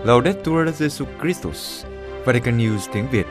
Laudetur Jesus Christus, Vatican News tiếng Việt.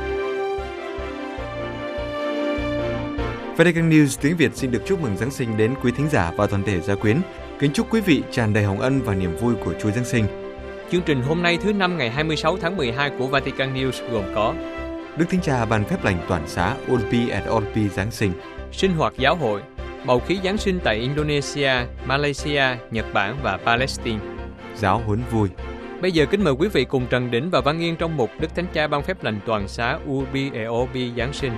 Vatican News tiếng Việt xin được chúc mừng Giáng sinh đến quý thính giả và toàn thể gia quyến. Kính chúc quý vị tràn đầy hồng ân và niềm vui của Chúa Giáng sinh. Chương trình hôm nay thứ Năm ngày 26 tháng 12 của Vatican News gồm có Đức Thánh Cha ban phép lành toàn xá Urbi et Orbi Giáng sinh, sinh hoạt giáo hội, bầu khí Giáng sinh tại Indonesia, Malaysia, Nhật Bản và Palestine. giáo huấn vui. Bây giờ kính mời quý vị cùng Trần Đỉnh và Văn Yên trong mục Đức Thánh Cha ban phép lành toàn xá Urbi et Orbi Giáng sinh.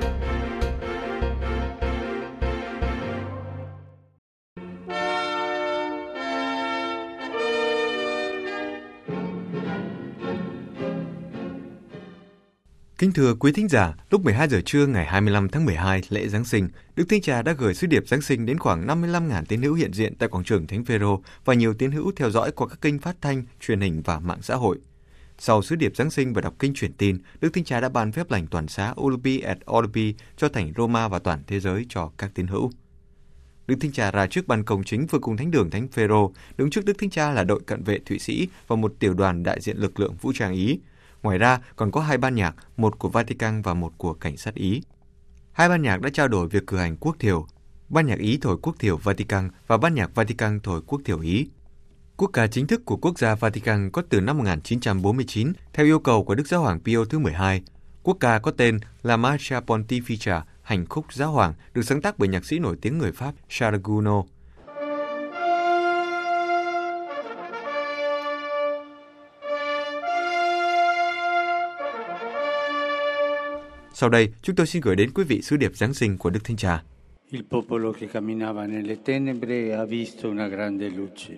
Kính thưa quý thính giả, lúc 12 giờ trưa ngày 25 tháng 12 lễ Giáng sinh, Đức Thánh Cha đã gửi sứ điệp Giáng sinh đến khoảng 55.000 tín hữu hiện diện tại quảng trường Thánh Phêrô và nhiều tín hữu theo dõi qua các kênh phát thanh, truyền hình và mạng xã hội. Sau sứ điệp Giáng sinh và đọc kinh truyền tin, Đức Thánh Cha đã ban phép lành toàn xá Urbi et Orbi cho thành Roma và toàn thế giới cho các tín hữu. Đức Thánh Cha ra trước ban công chính vừa cùng thánh đường Thánh Phêrô, đứng trước Đức Thánh Cha là đội cận vệ Thụy Sĩ và một tiểu đoàn đại diện lực lượng vũ trang Ý. Ngoài ra, còn có hai ban nhạc, một của Vatican và một của cảnh sát Ý. Hai ban nhạc đã trao đổi việc cử hành quốc thiều. Ban nhạc Ý thổi quốc thiều Vatican và ban nhạc Vatican thổi quốc thiều Ý. Quốc ca chính thức của quốc gia Vatican có từ năm 1949 theo yêu cầu của Đức Giáo hoàng Pio thứ 12. Quốc ca có tên là Marcia Pontificia, hành khúc giáo hoàng, được sáng tác bởi nhạc sĩ nổi tiếng người Pháp Charles Gounod. Sau đây, chúng tôi xin gửi đến quý vị sứ điệp Giáng sinh của Đức Thánh Cha. Il popolo che camminava nelle tenebre ha visto una grande luce.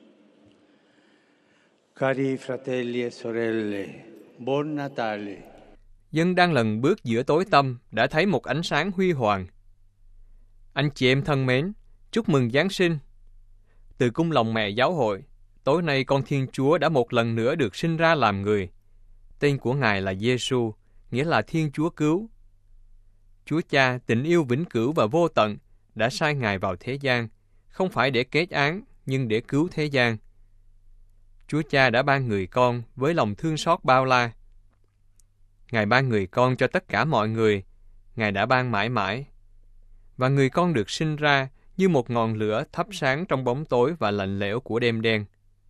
Cari fratelli e sorelle, buon Natale. Dân đang lần bước giữa tối tăm đã thấy một ánh sáng huy hoàng. Anh chị em thân mến, chúc mừng Giáng sinh. Từ cung lòng mẹ giáo hội, tối nay con Thiên Chúa đã một lần nữa được sinh ra làm người. Tên của Ngài là Giêsu, nghĩa là Thiên Chúa cứu. Chúa Cha, tình yêu vĩnh cửu và vô tận, đã sai Ngài vào thế gian, không phải để kết án, nhưng để cứu thế gian. Chúa Cha đã ban người con với lòng thương xót bao la. Ngài ban người con cho tất cả mọi người, Ngài đã ban mãi mãi. Và người con được sinh ra như một ngọn lửa thắp sáng trong bóng tối và lạnh lẽo của đêm đen.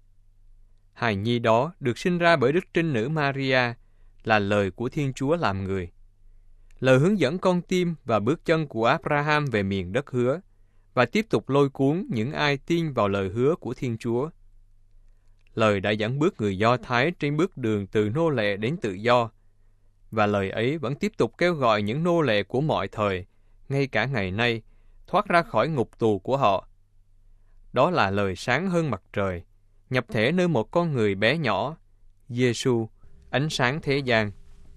Hài nhi đó được sinh ra bởi Đức Trinh Nữ Maria, là lời của Thiên Chúa làm người. Lời hướng dẫn con tim và bước chân của Abraham về miền đất hứa, và tiếp tục lôi cuốn những ai tin vào lời hứa của Thiên Chúa. Lời đã dẫn bước người Do Thái trên bước đường từ nô lệ đến tự do, và lời ấy vẫn tiếp tục kêu gọi những nô lệ của mọi thời, ngay cả ngày nay, thoát ra khỏi ngục tù của họ. Đó là lời sáng hơn mặt trời, nhập thể nơi một con người bé nhỏ, Giêsu, ánh sáng thế gian.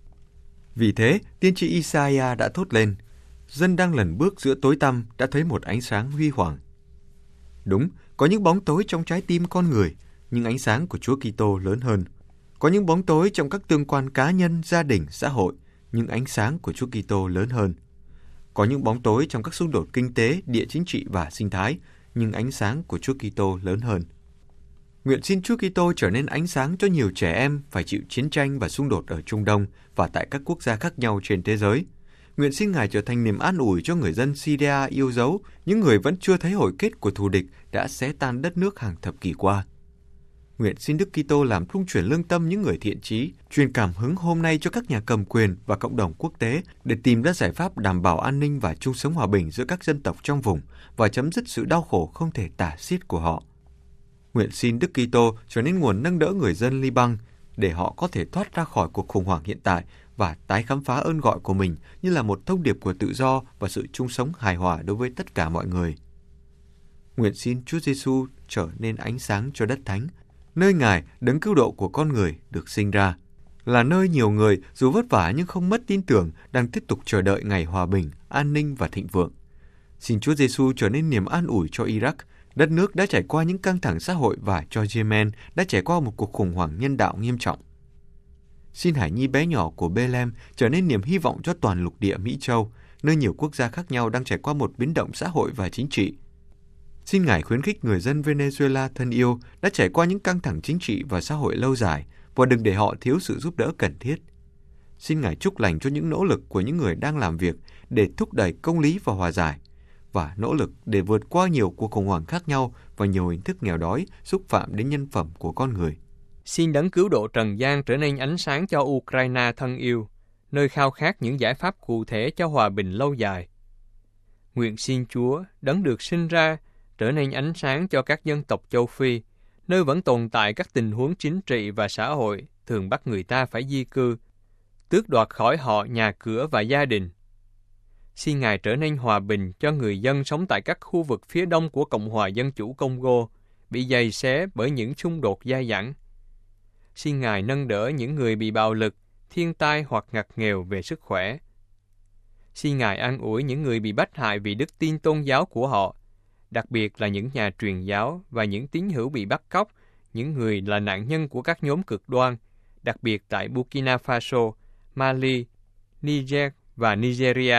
Vì thế, tiên tri Isaiah đã thốt lên, dân đang lần bước giữa tối tăm đã thấy một ánh sáng huy hoàng. Đúng, có những bóng tối trong trái tim con người, nhưng ánh sáng của Chúa Kitô lớn hơn. Có những bóng tối trong các tương quan cá nhân, gia đình, xã hội, nhưng ánh sáng của Chúa Kitô lớn hơn. Có những bóng tối trong các xung đột kinh tế, địa chính trị và sinh thái, nhưng ánh sáng của Chúa Kitô lớn hơn. Nguyện xin Chúa Kitô trở nên ánh sáng cho nhiều trẻ em phải chịu chiến tranh và xung đột ở Trung Đông và tại các quốc gia khác nhau trên thế giới. Nguyện xin Ngài trở thành niềm an ủi cho người dân Syria yêu dấu, những người vẫn chưa thấy hồi kết của thù địch đã xé tan đất nước hàng thập kỷ qua. Nguyện xin Đức Kitô làm rung chuyển lương tâm những người thiện chí, truyền cảm hứng hôm nay cho các nhà cầm quyền và cộng đồng quốc tế để tìm ra giải pháp đảm bảo an ninh và chung sống hòa bình giữa các dân tộc trong vùng và chấm dứt sự đau khổ không thể tả xiết của họ. Nguyện xin Đức Kitô trở nên nguồn nâng đỡ người dân Liban để họ có thể thoát ra khỏi cuộc khủng hoảng hiện tại và tái khám phá ơn gọi của mình như là một thông điệp của tự do và sự chung sống hài hòa đối với tất cả mọi người. Nguyện xin Chúa Giêsu trở nên ánh sáng cho đất thánh, nơi Ngài, đấng cứu độ của con người, được sinh ra, là nơi nhiều người dù vất vả nhưng không mất tin tưởng đang tiếp tục chờ đợi ngày hòa bình, an ninh và thịnh vượng. Xin Chúa Giêsu trở nên niềm an ủi cho Iraq, đất nước đã trải qua những căng thẳng xã hội, và cho Yemen đã trải qua một cuộc khủng hoảng nhân đạo nghiêm trọng. Xin Hải Nhi bé nhỏ của Bethlehem trở nên niềm hy vọng cho toàn lục địa Mỹ Châu, nơi nhiều quốc gia khác nhau đang trải qua một biến động xã hội và chính trị. Xin Ngài khuyến khích người dân Venezuela thân yêu đã trải qua những căng thẳng chính trị và xã hội lâu dài và đừng để họ thiếu sự giúp đỡ cần thiết. Xin Ngài chúc lành cho những nỗ lực của những người đang làm việc để thúc đẩy công lý và hòa giải, và nỗ lực để vượt qua nhiều cuộc khủng hoảng khác nhau và nhiều hình thức nghèo đói xúc phạm đến nhân phẩm của con người. Xin Đấng Cứu Độ trần gian trở nên ánh sáng cho Ukraine thân yêu, nơi khao khát những giải pháp cụ thể cho hòa bình lâu dài. Nguyện xin Chúa, Đấng được sinh ra, trở nên ánh sáng cho các dân tộc châu Phi, nơi vẫn tồn tại các tình huống chính trị và xã hội thường bắt người ta phải di cư, tước đoạt khỏi họ nhà cửa và gia đình. Xin Ngài trở nên hòa bình cho người dân sống tại các khu vực phía đông của Cộng hòa Dân chủ Congo, bị giày xé bởi những xung đột dai dẳng. Xin Ngài nâng đỡ những người bị bạo lực, thiên tai hoặc ngặt nghèo về sức khỏe. Xin Ngài an ủi những người bị bách hại vì đức tin tôn giáo của họ, đặc biệt là những nhà truyền giáo và những tín hữu bị bắt cóc, những người là nạn nhân của các nhóm cực đoan, đặc biệt tại Burkina Faso, Mali, Niger và Nigeria.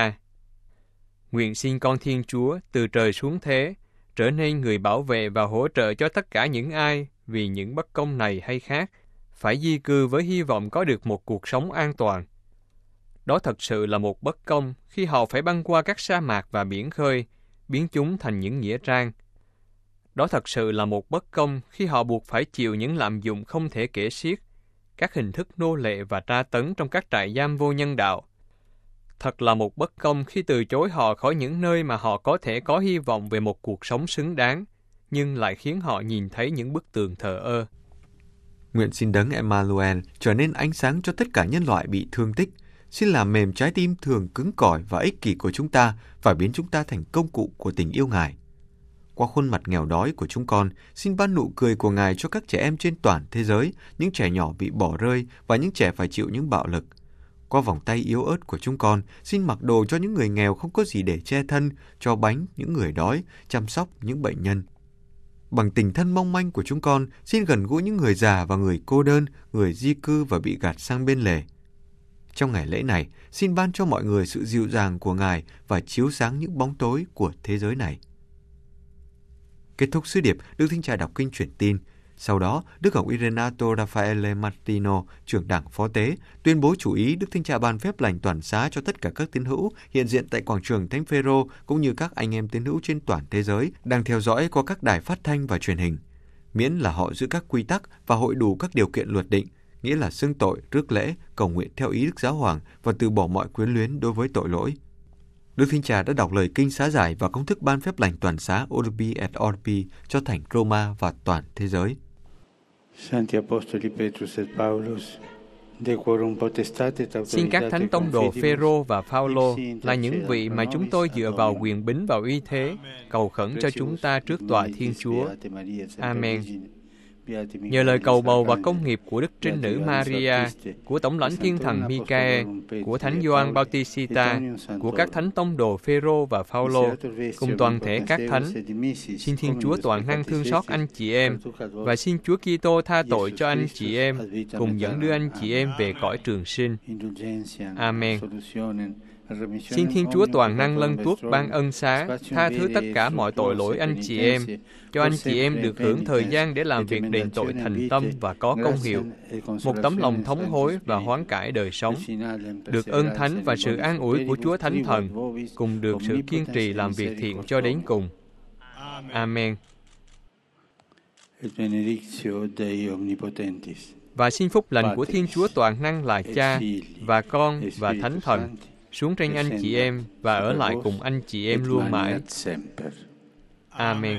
Nguyện xin con Thiên Chúa từ trời xuống thế, trở nên người bảo vệ và hỗ trợ cho tất cả những ai vì những bất công này hay khác, phải di cư với hy vọng có được một cuộc sống an toàn. Đó thật sự là một bất công khi họ phải băng qua các sa mạc và biển khơi, biến chúng thành những nghĩa trang. Đó thật sự là một bất công khi họ buộc phải chịu những lạm dụng không thể kể xiết, các hình thức nô lệ và tra tấn trong các trại giam vô nhân đạo. Thật là một bất công khi từ chối họ khỏi những nơi mà họ có thể có hy vọng về một cuộc sống xứng đáng, nhưng lại khiến họ nhìn thấy những bức tường thờ ơ. Nguyện xin Đấng Emmanuel trở nên ánh sáng cho tất cả nhân loại bị thương tích. Xin làm mềm trái tim thường cứng cỏi và ích kỷ của chúng ta và biến chúng ta thành công cụ của tình yêu Ngài. Qua khuôn mặt nghèo đói của chúng con, xin ban nụ cười của Ngài cho các trẻ em trên toàn thế giới, những trẻ nhỏ bị bỏ rơi và những trẻ phải chịu những bạo lực. Qua vòng tay yếu ớt của chúng con, xin mặc đồ cho những người nghèo không có gì để che thân, cho bánh những người đói, chăm sóc những bệnh nhân. Bằng tình thân mong manh của chúng con, xin gần gũi những người già và người cô đơn, người di cư và bị gạt sang bên lề. Trong ngày lễ này, xin ban cho mọi người sự dịu dàng của Ngài và chiếu sáng những bóng tối của thế giới này. Kết thúc sứ điệp, Đức Thánh Cha đọc kinh truyền tin. Sau đó, Đức Hồng Y Renato Raffaele Martino, trưởng đảng phó tế, tuyên bố chủ ý Đức Thánh Cha ban phép lành toàn xá cho tất cả các tín hữu hiện diện tại quảng trường Thánh Phêrô cũng như các anh em tín hữu trên toàn thế giới đang theo dõi qua các đài phát thanh và truyền hình. Miễn là họ giữ các quy tắc và hội đủ các điều kiện luật định, nghĩa là xưng tội, rước lễ, cầu nguyện theo ý Đức Giáo Hoàng và từ bỏ mọi quyến luyến đối với tội lỗi. Đức Thánh Cha đã đọc lời kinh xá giải và công thức ban phép lành toàn xá Urbi et Orbi cho thành Roma và toàn thế giới. Santi Apostoli Petrus et Paulus, de quorum potestate et autoritate. Xin các thánh tông đồ Phêrô và Phaolô là những vị mà chúng tôi dựa vào quyền bính và uy thế, cầu khẩn cho chúng ta trước tòa Thiên Chúa. Amen. Nhờ lời cầu bầu và công nghiệp của Đức Trinh Nữ Maria, của Tổng lãnh Thiên Thần Michael, của Thánh Gioan Bautista, của các thánh tông đồ Phêrô và Phaolô, cùng toàn thể các thánh, xin Thiên Chúa toàn năng thương xót anh chị em, và xin Chúa Kitô tha tội cho anh chị em, cùng dẫn đưa anh chị em về cõi trường sinh. Amen. Xin Thiên Chúa toàn năng lân tuốt ban ân xá, tha thứ tất cả mọi tội lỗi anh chị em, cho anh chị em được hưởng thời gian để làm việc đền tội thành tâm và có công hiệu, một tấm lòng thống hối và hoán cải đời sống, được ơn thánh và sự an ủi của Chúa Thánh Thần, cùng được sự kiên trì làm việc thiện cho đến cùng. Amen. Và xin phúc lành của Thiên Chúa toàn năng là Cha và Con và Thánh Thần xuống trên anh chị em và ở lại cùng anh chị em luôn mãi. Amen.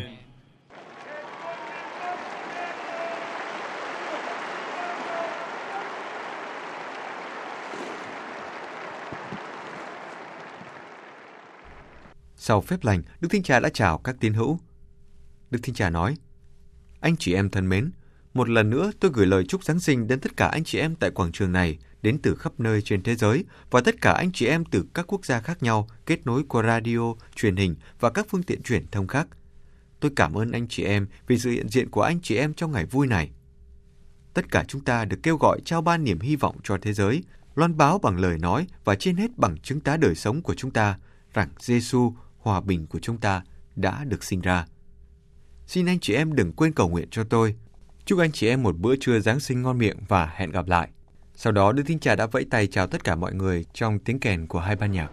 Sau phép lành, Đức Thánh Cha đã chào các tín hữu. Đức Thánh Cha nói: Anh chị em thân mến, một lần nữa tôi gửi lời chúc Giáng sinh đến tất cả anh chị em tại quảng trường này, đến từ khắp nơi trên thế giới, và tất cả anh chị em từ các quốc gia khác nhau, kết nối qua radio, truyền hình và các phương tiện truyền thông khác. Tôi cảm ơn anh chị em vì sự hiện diện của anh chị em trong ngày vui này. Tất cả chúng ta được kêu gọi trao ban niềm hy vọng cho thế giới, loan báo bằng lời nói và trên hết bằng chứng tá đời sống của chúng ta rằng Giêsu, hòa bình của chúng ta, đã được sinh ra. Xin anh chị em đừng quên cầu nguyện cho tôi. Chúc anh chị em một bữa trưa Giáng sinh ngon miệng và hẹn gặp lại. Sau đó, Đức Thánh Cha đã vẫy tay chào tất cả mọi người trong tiếng kèn của hai ban nhạc.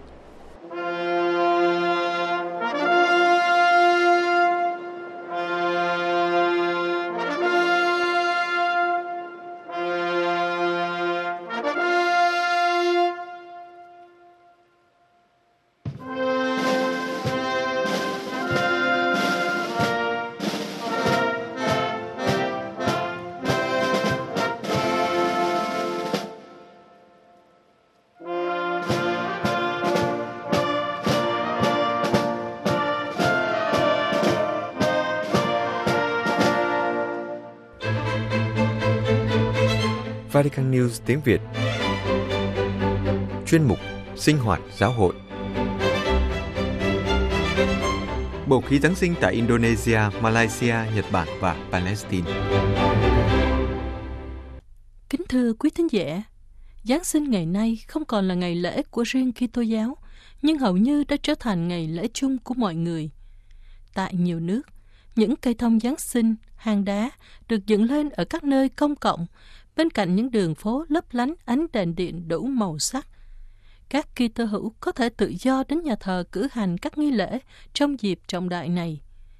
Vatican News tiếng Việt. Chuyên mục Sinh hoạt giáo hội. Bầu khí Giáng sinh tại Indonesia, Malaysia, Nhật Bản và Palestine. Kính thưa quý thính giả, Giáng sinh ngày nay không còn là ngày lễ của riêng Kitô giáo, nhưng hầu như đã trở thành ngày lễ chung của mọi người. Tại nhiều nước, những cây thông Giáng sinh, hang đá được dựng lên ở các nơi công cộng, bên cạnh những đường phố lấp lánh ánh đèn điện đủ màu sắc. Các Kitô hữu có thể tự do đến nhà thờ cử hành các nghi lễ trong dịp trọng đại này.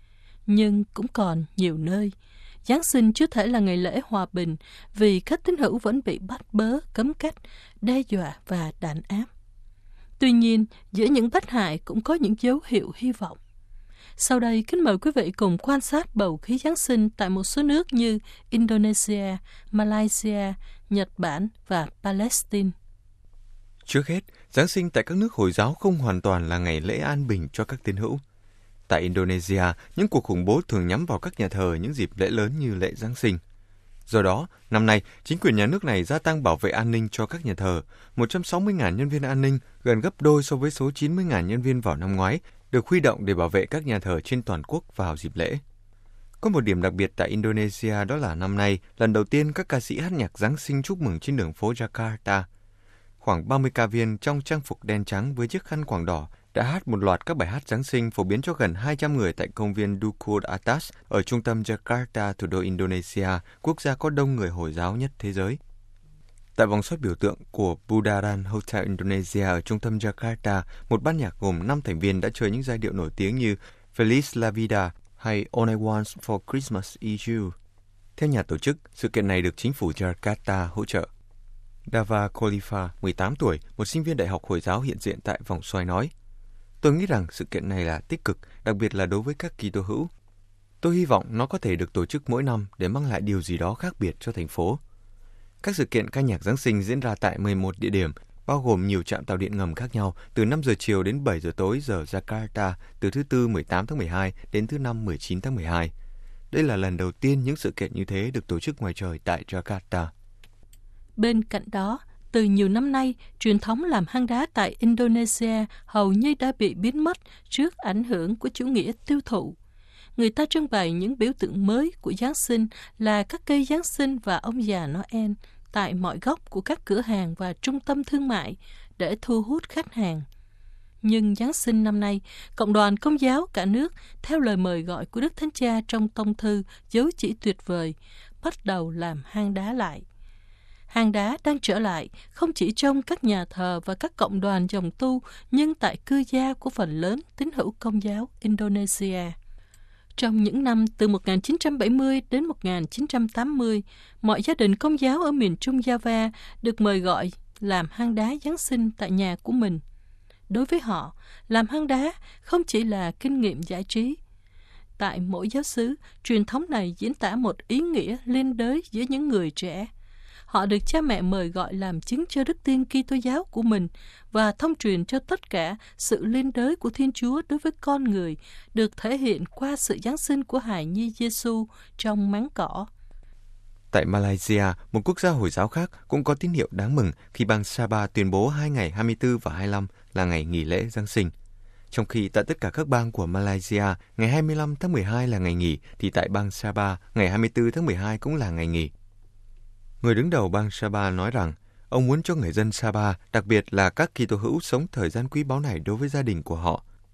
Nhưng cũng còn nhiều nơi, Giáng sinh chưa thể là ngày lễ hòa bình vì các tín hữu vẫn bị bắt bớ, cấm cách, đe dọa và đàn áp. Tuy nhiên, giữa những bất hại cũng có những dấu hiệu hy vọng. Sau đây, kính mời quý vị cùng quan sát bầu khí Giáng sinh tại một số nước như Indonesia, Malaysia, Nhật Bản và Palestine. Trước hết, Giáng sinh tại các nước Hồi giáo không hoàn toàn là ngày lễ an bình cho các tín hữu. Tại Indonesia, những cuộc khủng bố thường nhắm vào các nhà thờ những dịp lễ lớn như lễ Giáng sinh. Do đó, năm nay, chính quyền nhà nước này gia tăng bảo vệ an ninh cho các nhà thờ. 160.000 nhân viên an ninh, gần gấp đôi so với số 90.000 nhân viên vào năm ngoái, được huy động để bảo vệ các nhà thờ trên toàn quốc vào dịp lễ. Có một điểm đặc biệt tại Indonesia đó là năm nay, lần đầu tiên các ca sĩ hát nhạc Giáng sinh chúc mừng trên đường phố Jakarta. Khoảng 30 ca viên trong trang phục đen trắng với chiếc khăn quàng đỏ đã hát một loạt các bài hát Giáng sinh phổ biến cho gần 200 người tại công viên Duku Atas ở trung tâm Jakarta, thủ đô Indonesia, quốc gia có đông người Hồi giáo nhất thế giới. Tại vòng xoay biểu tượng của Bundaran Hotel Indonesia ở trung tâm Jakarta, một ban nhạc gồm 5 thành viên đã chơi những giai điệu nổi tiếng như Feliz la Vida hay All I Want for Christmas is You. Theo nhà tổ chức, sự kiện này được chính phủ Jakarta hỗ trợ. Dava Khalifa, 18 tuổi, một sinh viên đại học Hồi giáo hiện diện tại vòng xoay nói: "Tôi nghĩ rằng sự kiện này là tích cực, đặc biệt là đối với các Kitô hữu. Tôi hy vọng nó có thể được tổ chức mỗi năm để mang lại điều gì đó khác biệt cho thành phố." Các sự kiện ca nhạc Giáng sinh diễn ra tại 11 địa điểm, bao gồm nhiều trạm tàu điện ngầm khác nhau từ 5 giờ chiều đến 7 giờ tối giờ Jakarta, từ thứ Tư 18 tháng 12 đến thứ Năm 19 tháng 12. Đây là lần đầu tiên những sự kiện như thế được tổ chức ngoài trời tại Jakarta. Bên cạnh đó, từ nhiều năm nay, truyền thống làm hang đá tại Indonesia hầu như đã bị biến mất trước ảnh hưởng của chủ nghĩa tiêu thụ. Người ta trưng bày những biểu tượng mới của Giáng sinh là các cây Giáng sinh và ông già Noel tại mọi góc của các cửa hàng và trung tâm thương mại để thu hút khách hàng. Nhưng Giáng sinh năm nay, Cộng đoàn Công giáo cả nước, theo lời mời gọi của Đức Thánh Cha trong tông thư dấu chỉ tuyệt vời, bắt đầu làm hang đá lại. Hang đá đang trở lại không chỉ trong các nhà thờ và các cộng đoàn dòng tu, nhưng tại cư gia của phần lớn tín hữu Công giáo Indonesia. Trong những năm từ 1970 đến 1980, mọi gia đình Công giáo ở miền Trung Java được mời gọi làm hang đá Giáng sinh tại nhà của mình. Đối với họ, làm hang đá không chỉ là kinh nghiệm giải trí. Tại mỗi giáo xứ, truyền thống này diễn tả một ý nghĩa liên đới giữa những người trẻ. Họ được cha mẹ mời gọi làm chứng cho đức tin Kitô giáo của mình và thông truyền cho tất cả sự liên đới của Thiên Chúa đối với con người được thể hiện qua sự Giáng sinh của hài nhi Giêsu trong máng cỏ. Tại Malaysia, một quốc gia Hồi giáo khác, cũng có tín hiệu đáng mừng khi bang Sabah tuyên bố 2 ngày 24 và 25 là ngày nghỉ lễ Giáng sinh. Trong khi tại tất cả các bang của Malaysia, ngày 25 tháng 12 là ngày nghỉ, thì tại bang Sabah, ngày 24 tháng 12 cũng là ngày nghỉ. Người đứng đầu bang Sabah nói rằng, ông muốn cho người dân Sabah, đặc biệt là các Kitô hữu sống thời gian quý báu này đối với gia đình của họ.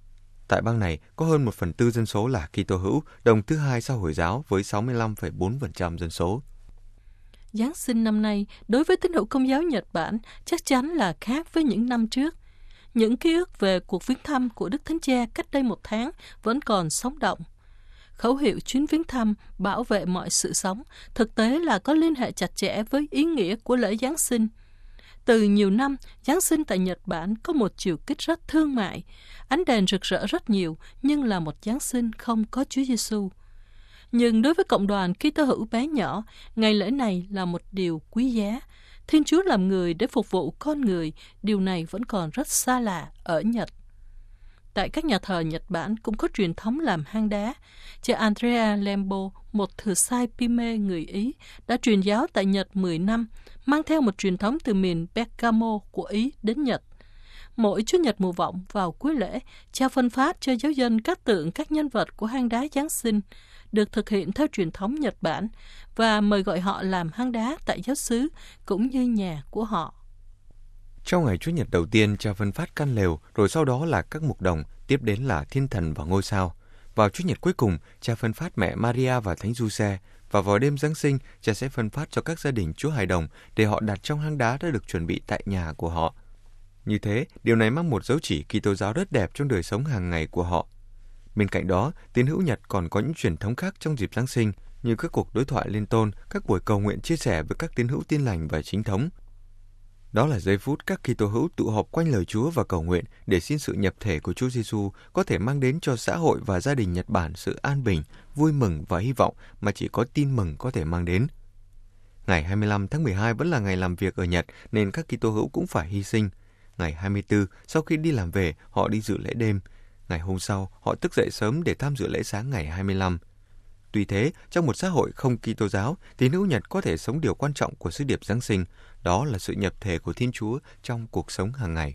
Tại bang này có hơn 1/4 dân số là Kitô hữu, đồng thứ hai sau Hồi giáo với 65,4% dân số. Giáng sinh năm nay, đối với tín hữu Công giáo Nhật Bản, chắc chắn là khác với những năm trước. Những ký ức về cuộc viếng thăm của Đức Thánh Cha cách đây 1 tháng vẫn còn sống động. Khẩu hiệu chuyến viếng thăm bảo vệ mọi sự sống thực tế là có liên hệ chặt chẽ với ý nghĩa của lễ Giáng sinh. Từ nhiều năm, Giáng sinh tại Nhật Bản có một chiều kích rất thương mại. Ánh đèn rực rỡ rất nhiều, nhưng là một Giáng sinh không có Chúa Giêsu. Nhưng đối với cộng đoàn Kitô hữu bé nhỏ, ngày lễ này là một điều quý giá. Thiên Chúa làm người để phục vụ con người, điều này vẫn còn rất xa lạ ở Nhật. Tại các nhà thờ Nhật Bản cũng có truyền thống làm hang đá. Cha Andrea Lembo, một thừa sai Pime người Ý, đã truyền giáo tại Nhật 10 năm, mang theo một truyền thống từ miền Bergamo của Ý đến Nhật. Mỗi Chủ nhật mùa vọng vào cuối lễ, cha phân phát cho giáo dân các tượng các nhân vật của hang đá Giáng sinh, được thực hiện theo truyền thống Nhật Bản, và mời gọi họ làm hang đá tại giáo xứ cũng như nhà của họ. Trong ngày Chủ nhật đầu tiên, cha phân phát căn lều, rồi sau đó là các mục đồng, tiếp đến là thiên thần và ngôi sao. Vào Chủ nhật cuối cùng, cha phân phát mẹ Maria và Thánh Giuse, và vào đêm Giáng sinh, cha sẽ phân phát cho các gia đình Chúa Hài Đồng để họ đặt trong hang đá đã được chuẩn bị tại nhà của họ. Như thế, điều này mang một dấu chỉ Kitô giáo rất đẹp trong đời sống hàng ngày của họ. Bên cạnh đó, tín hữu Nhật còn có những truyền thống khác trong dịp Giáng sinh, như các cuộc đối thoại liên tôn, các buổi cầu nguyện chia sẻ với các tín hữu Tin lành và chính thống. Đó là giây phút các Kitô hữu tụ họp quanh lời Chúa và cầu nguyện để xin sự nhập thể của Chúa Giêsu có thể mang đến cho xã hội và gia đình Nhật Bản sự an bình, vui mừng và hy vọng mà chỉ có tin mừng có thể mang đến. Ngày 25 tháng 12 vẫn là ngày làm việc ở Nhật nên các Kitô hữu cũng phải hy sinh. Ngày 24, sau khi đi làm về, họ đi dự lễ đêm. Ngày hôm sau, họ thức dậy sớm để tham dự lễ sáng ngày 25. Tuy thế, trong một xã hội không Kitô giáo, tín hữu Nhật có thể sống điều quan trọng của sứ điệp Giáng sinh, đó là sự nhập thể của Thiên Chúa trong cuộc sống hàng ngày.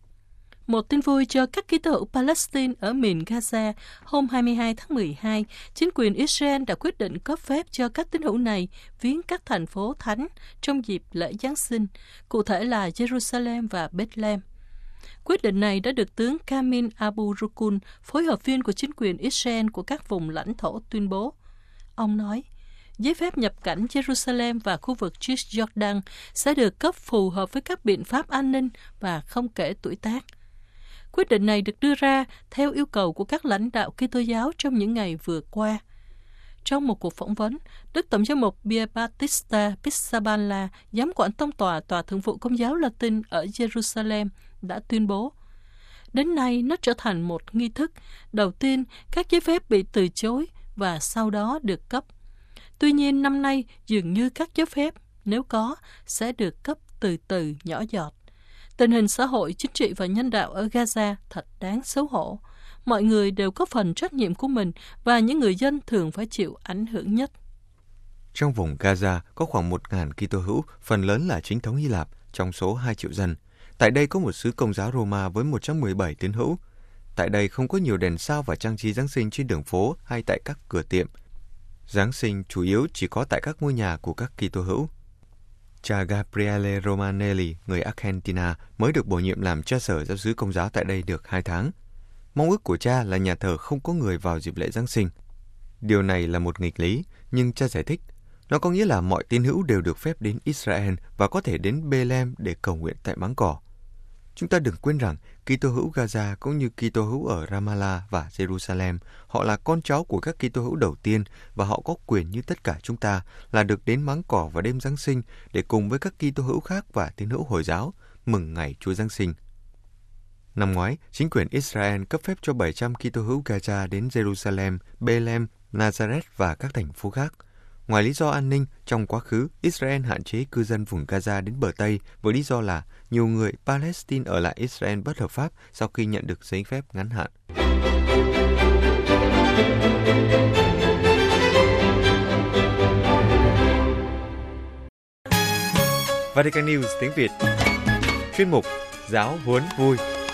Một tin vui cho các Kitô hữu Palestine ở miền Gaza, hôm 22 tháng 12, chính quyền Israel đã quyết định cấp phép cho các tín hữu này viếng các thành phố thánh trong dịp lễ Giáng sinh, cụ thể là Jerusalem và Bethlehem. Quyết định này đã được tướng Kamin Abu Rukun, phối hợp viên của chính quyền Israel của các vùng lãnh thổ tuyên bố. Ông nói, giấy phép nhập cảnh Jerusalem và khu vực Cisjordan sẽ được cấp phù hợp với các biện pháp an ninh và không kể tuổi tác. Quyết định này được đưa ra theo yêu cầu của các lãnh đạo Kitô giáo trong những ngày vừa qua. Trong một cuộc phỏng vấn, Đức Tổng giám mục Pier Battista Pizzaballa, giám quản tông tòa Tòa Thượng vụ Công giáo Latin ở Jerusalem, đã tuyên bố, đến nay nó trở thành một nghi thức. Đầu tiên, các giấy phép bị từ chối và sau đó được cấp. Tuy nhiên, năm nay, dường như các giấy phép, nếu có, sẽ được cấp từ từ nhỏ giọt. Tình hình xã hội, chính trị và nhân đạo ở Gaza thật đáng xấu hổ. Mọi người đều có phần trách nhiệm của mình và những người dân thường phải chịu ảnh hưởng nhất. Trong vùng Gaza có khoảng 1.000 Kitô hữu, phần lớn là chính thống Hy Lạp, trong số 2 triệu dân. Tại đây có một xứ Công giáo Roma với 117 tín hữu. Tại đây không có nhiều đèn sao và trang trí Giáng sinh trên đường phố hay tại các cửa tiệm. Giáng sinh chủ yếu chỉ có tại các ngôi nhà của các Kitô hữu. Cha Gabriele Romanelli, người Argentina, mới được bổ nhiệm làm cha sở giáo xứ Công giáo tại đây được 2 tháng. Mong ước của cha là nhà thờ không có người vào dịp lễ Giáng sinh. Điều này là một nghịch lý, nhưng cha giải thích, nó có nghĩa là mọi tín hữu đều được phép đến Israel và có thể đến Bethlehem để cầu nguyện tại máng cỏ. Chúng ta đừng quên rằng Kitô hữu Gaza cũng như Kitô hữu ở Ramallah và Jerusalem, họ là con cháu của các Kitô hữu đầu tiên và họ có quyền như tất cả chúng ta là được đến máng cỏ vào đêm Giáng sinh để cùng với các Kitô hữu khác và tín hữu Hồi giáo mừng ngày Chúa Giáng sinh. Năm ngoái, chính quyền Israel cấp phép cho 700 Kitô hữu Gaza đến Jerusalem, Bethlehem, Nazareth và các thành phố khác. Ngoài lý do an ninh, trong quá khứ, Israel hạn chế cư dân vùng Gaza đến bờ Tây với lý do là nhiều người Palestine ở lại Israel bất hợp pháp sau khi nhận được giấy phép ngắn hạn. Vatican News tiếng Việt. Chuyên mục Giáo huấn vui.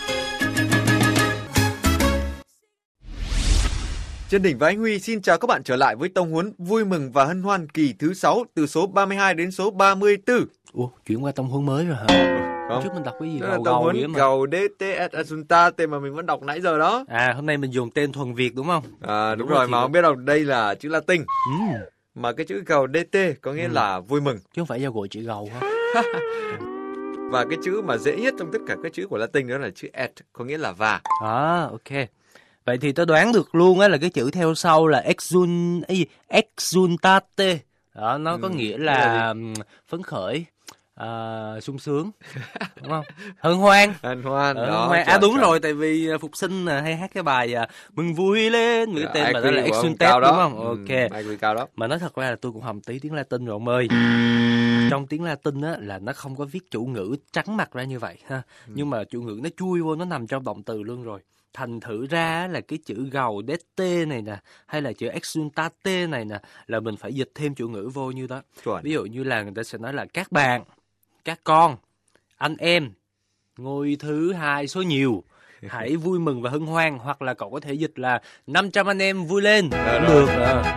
Trần Đình và Anh Huy xin chào các bạn trở lại với tông huấn vui mừng và hân hoan kỳ thứ 6 từ số 32 đến số 34. Ủa, chuyển qua tông huấn mới rồi hả? Không. Trước mình đọc cái gì Tức là gầu tao gầu muốn vậy mà. gầu Dete et Assuntate mà mình vẫn đọc nãy giờ đó. Hôm nay mình dùng tên thuần Việt đúng không? Đúng rồi, mà không biết đâu, đây là chữ Latin. Mà cái chữ gầu Dete có nghĩa là vui mừng. Chứ không phải do gọi chữ gầu hả? Và cái chữ mà dễ nhất trong tất cả các chữ của Latin đó là chữ et, có nghĩa là và. Ok. Vậy thì tôi đoán được luôn á là cái chữ theo sau là exultate. Đó, nó có nghĩa là phấn khởi, sung sướng, đúng không? Hân hoan. Hân hoan. Đúng rồi, tại vì Phục Sinh hay hát cái bài mừng vui lên, cái tên mà đó là exultate đúng không? Ok. Cao đó. Mà nói thật ra là tôi cũng hầm tí tiếng Latin rồi ông ơi. Trong tiếng Latin á là nó không có viết chủ ngữ trắng mặt ra như vậy ha. Nhưng mà chủ ngữ nó chui vô, nó nằm trong động từ luôn rồi. Thành thử ra là cái chữ gầu dete này nè, hay là chữ exultate này nè, là mình phải dịch thêm chủ ngữ vô như đó. Chuẩn. Ví dụ như là người ta sẽ nói là các bạn, các con, anh em, ngôi thứ hai số nhiều, hãy vui mừng và hân hoan. Hoặc là cậu có thể dịch là 500 anh em vui lên. Được.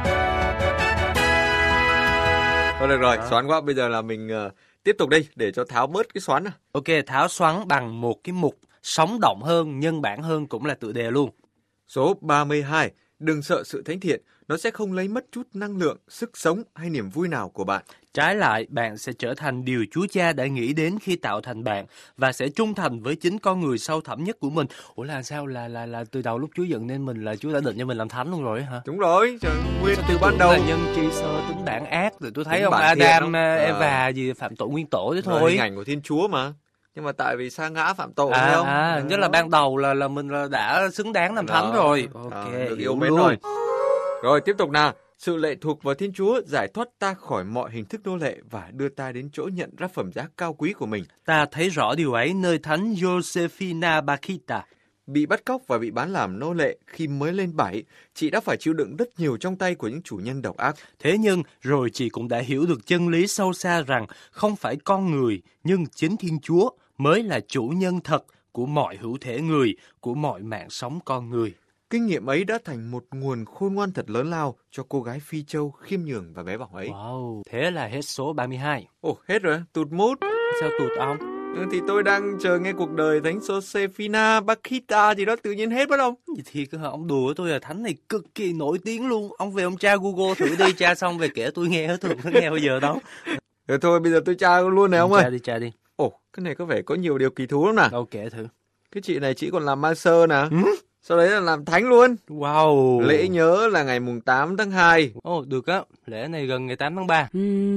Thôi được rồi, xoắn quá. Bây giờ là mình tiếp tục đi để cho tháo bớt cái xoắn. Ok, tháo xoắn bằng một cái mục sống động hơn, nhân bản hơn, cũng là tựa đề luôn. Số 32. Đừng sợ sự thánh thiện, nó sẽ không lấy mất chút năng lượng, sức sống hay niềm vui nào của bạn. Trái lại, bạn sẽ trở thành điều Chúa Cha đã nghĩ đến khi tạo thành bạn và sẽ trung thành với chính con người sâu thẳm nhất của mình. Ủa là sao? Là từ đầu lúc Chúa dựng nên mình là Chúa đã định cho mình làm thánh luôn rồi hả? Đúng rồi, nguyên từ ban đầu. Là nhân tri sơ tính bản ác, rồi tôi thấy tính ông Adam, Eva gì phạm tội nguyên tổ thế thôi. Hình ảnh của Thiên Chúa mà. Nhưng mà tại vì sa ngã phạm tội không? Nhất là ban đầu là mình đã xứng đáng làm thánh rồi. Ok, được yêu mến rồi. Rồi tiếp tục nào. Sự lệ thuộc vào Thiên Chúa giải thoát ta khỏi mọi hình thức nô lệ và đưa ta đến chỗ nhận ra phẩm giá cao quý của mình. Ta thấy rõ điều ấy nơi thánh Josefina Bakita. Bị bắt cóc và bị bán làm nô lệ khi mới lên 7, chị đã phải chịu đựng rất nhiều trong tay của những chủ nhân độc ác. Thế nhưng rồi chị cũng đã hiểu được chân lý sâu xa rằng không phải con người nhưng chính Thiên Chúa mới là chủ nhân thật của mọi hữu thể người, của mọi mạng sống con người. Kinh nghiệm ấy đã thành một nguồn khôn ngoan thật lớn lao cho cô gái Phi Châu khiêm nhường và bé bỏng ấy. Wow, thế là hết số 32. Ồ, hết rồi, tụt mút. Sao tụt ông? Thì tôi đang chờ nghe cuộc đời thánh Josefina Bakita gì đó tự nhiên hết mất không? Thì cứ hả, ông đùa tôi là thánh này cực kỳ nổi tiếng luôn. Ông về ông tra Google thử đi, tra xong về kể tôi nghe hết, tôi không nghe bao giờ đâu. Rồi thôi bây giờ tôi tra luôn này ông ơi. Tra đi. Ồ, cái này có vẻ có nhiều điều kỳ thú lắm nè. Đâu kể thử. Cái chị này chị còn làm ma sơ nè. Sau đấy là làm thánh luôn. Wow. Lễ nhớ là ngày mùng 8 tháng 2. Ồ, được á. Lễ này gần ngày 8 tháng 3.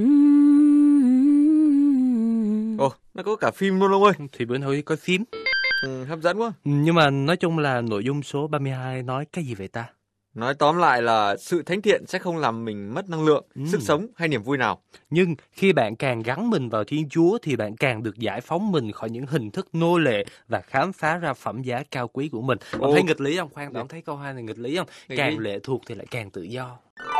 Ồ, nó có cả phim luôn ông ơi. Thì bữa nay coi phim. Hấp dẫn quá. Nhưng mà nói chung là nội dung số 32 nói cái gì vậy ta? Nói tóm lại là sự thánh thiện sẽ không làm mình mất năng lượng, sức sống hay niềm vui nào. Nhưng khi bạn càng gắn mình vào Thiên Chúa thì bạn càng được giải phóng mình khỏi những hình thức nô lệ và khám phá ra phẩm giá cao quý của mình. Ông thấy nghịch lý không? Khoan, ông thấy câu 2 này nghịch lý không? Càng lệ thuộc thì lại càng tự do.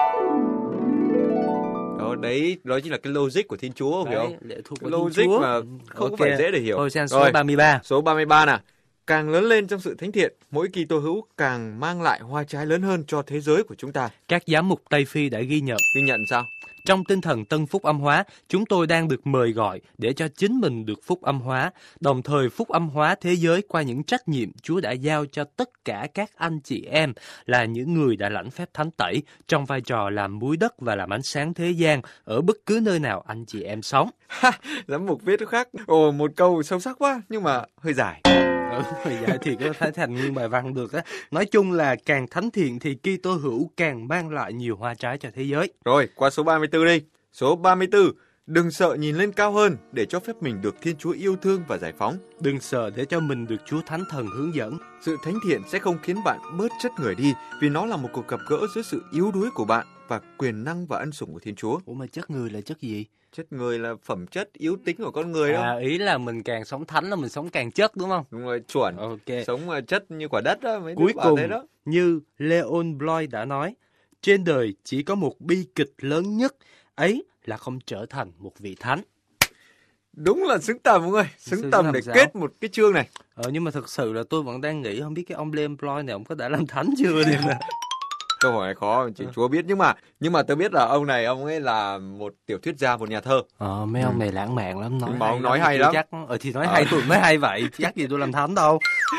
Đấy chính là cái logic của Thiên Chúa, hiểu không? Lệ thuộc cái vào logic Thiên Chúa mà không phải dễ để hiểu. Thôi sang số 33. Số 33 nè. Càng lớn lên trong sự thánh thiện, mỗi Kitô hữu càng mang lại hoa trái lớn hơn cho thế giới của chúng ta. Các giám mục Tây Phi đã ghi nhận. Ghi nhận sao? Trong tinh thần tân phúc âm hóa, chúng tôi đang được mời gọi để cho chính mình được phúc âm hóa, đồng thời phúc âm hóa thế giới qua những trách nhiệm Chúa đã giao cho tất cả các anh chị em là những người đã lãnh phép thánh tẩy trong vai trò làm muối đất và làm ánh sáng thế gian ở bất cứ nơi nào anh chị em sống. Giám mục viết khác. Ồ, một câu sâu sắc quá, nhưng mà hơi dài. Hơi dài thì có thể thành nguyên bài văn được á. Nói chung là càng thánh thiện thì Kitô hữu càng mang lại nhiều hoa trái cho thế giới. Rồi, qua số 34 đi. Số 34. Đừng sợ nhìn lên cao hơn để cho phép mình được Thiên Chúa yêu thương và giải phóng. Đừng sợ để cho mình được Chúa Thánh Thần hướng dẫn. Sự thánh thiện sẽ không khiến bạn bớt chất người đi, vì nó là một cuộc gặp gỡ giữa sự yếu đuối của bạn và quyền năng và ân sủng của Thiên Chúa. Ủa mà chất người là chất gì? Chất người là phẩm chất yếu tính của con người đó. Ý là mình càng sống thánh là mình sống càng chất đúng không? Đúng rồi, chuẩn. Ok. Sống chất như quả đất đó. Cuối cùng, thế đó. Như Leon Bloy đã nói, trên đời chỉ có một bi kịch lớn nhất, ấy là không trở thành một vị thánh. Đúng là xứng tầm ông ơi, xứng tầm để kết một cái chương này. Nhưng mà thật sự là tôi vẫn đang nghĩ không biết cái ông Leon Bloy này ông có đã làm thánh chưa. Câu hỏi này khó, chỉ Chúa biết. Nhưng mà tôi biết là ông ấy là một tiểu thuyết gia, một nhà thơ. Mấy ông này lãng mạn lắm, nói mà hay ông nói hay lắm. Chắc thì nói hay tôi mới hay vậy, chắc gì tôi làm thánh đâu.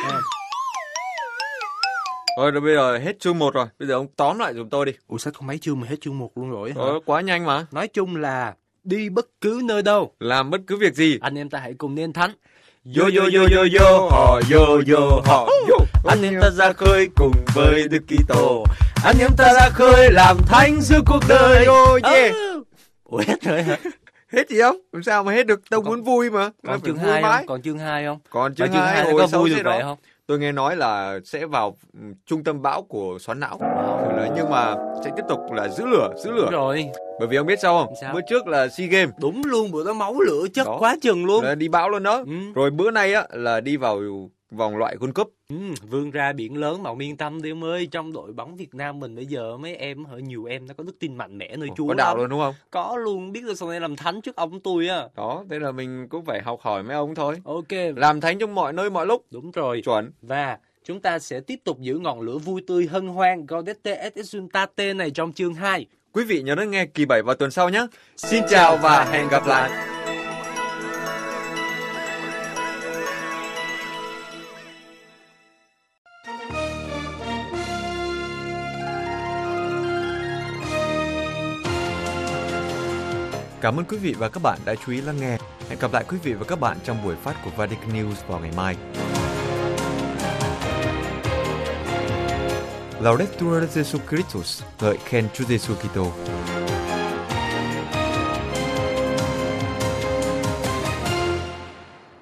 Thôi bây giờ hết chương 1 rồi, bây giờ ông tóm lại giùm tôi đi. Ủa sao có mấy chương mà hết chương 1 luôn rồi hả? Quá nhanh mà. Nói chung là đi bất cứ nơi đâu, làm bất cứ việc gì, anh em ta hãy cùng nên thánh. Yo yo yo yo yo hò yo yo hò yo. Anh em ta ra khơi cùng với Đức Kitô. Anh em ta ra khơi làm thánh giữa cuộc đời. Yeah. Ủa hết rồi hả? Hết gì không? Làm sao mà hết được? Tao muốn vui mà. Còn chương 2 không? Còn chương 2 không? Còn chương 2 có vui được vậy không? Tôi nghe nói là sẽ vào trung tâm bão của xoắn não. Nhưng mà sẽ tiếp tục là giữ lửa. Đúng rồi. Bởi vì ông biết sao không? Bữa trước là SEA Games. Đúng luôn, bữa đó máu lửa chất đó. Quá chừng luôn. Là đi bão luôn đó. Rồi bữa nay á là đi vào vòng loại World Cup. Vươn ra biển lớn mà ông yên tâm đi ông ơi. Trong đội bóng Việt Nam mình bây giờ mấy em nhiều em nó có đức tin mạnh mẽ nơi Chúa. Có đạo luôn đúng không? Có luôn, biết là sau này làm thánh trước ông tôi á. Đó, thế là mình cũng phải học hỏi mấy ông thôi. Ok. Làm thánh trong mọi nơi mọi lúc. Đúng rồi. Chuẩn. Và chúng ta sẽ tiếp tục giữ ngọn lửa vui tươi hân hoan Gaudete et Exsultate này trong chương 2. Quý vị nhớ đón nghe kỳ 7 vào tuần sau nhé. Xin chào và hẹn gặp lại. Cảm ơn quý vị và các bạn đã chú ý lắng nghe. Hẹn gặp lại quý vị và các bạn trong buổi phát của Vatican News vào ngày mai. Laudetur Jesu Christus, ngợi khen Chúa Giêsu Kitô.